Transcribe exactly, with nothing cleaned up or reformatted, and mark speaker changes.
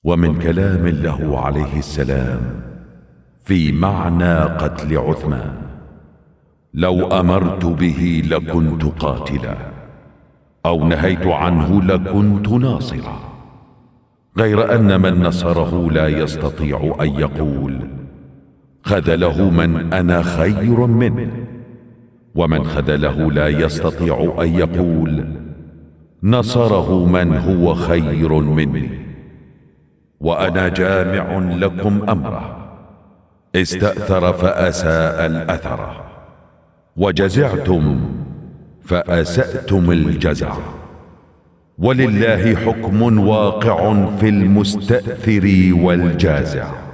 Speaker 1: ومن كلام له عليه السلام في معنى قتل عثمان: لو أمرت به لكنت قاتلا، أو نهيت عنه لكنت ناصرا، غير أن من نصره لا يستطيع أن يقول خذله من أنا خير منه، ومن خذله لا يستطيع أن يقول نصره من هو خير مني. وأنا جامع لكم أمره، استأثر فأساء الأثر، وجزعتم فأسأتم الجزع، ولله حكم واقع في المستأثر والجازع.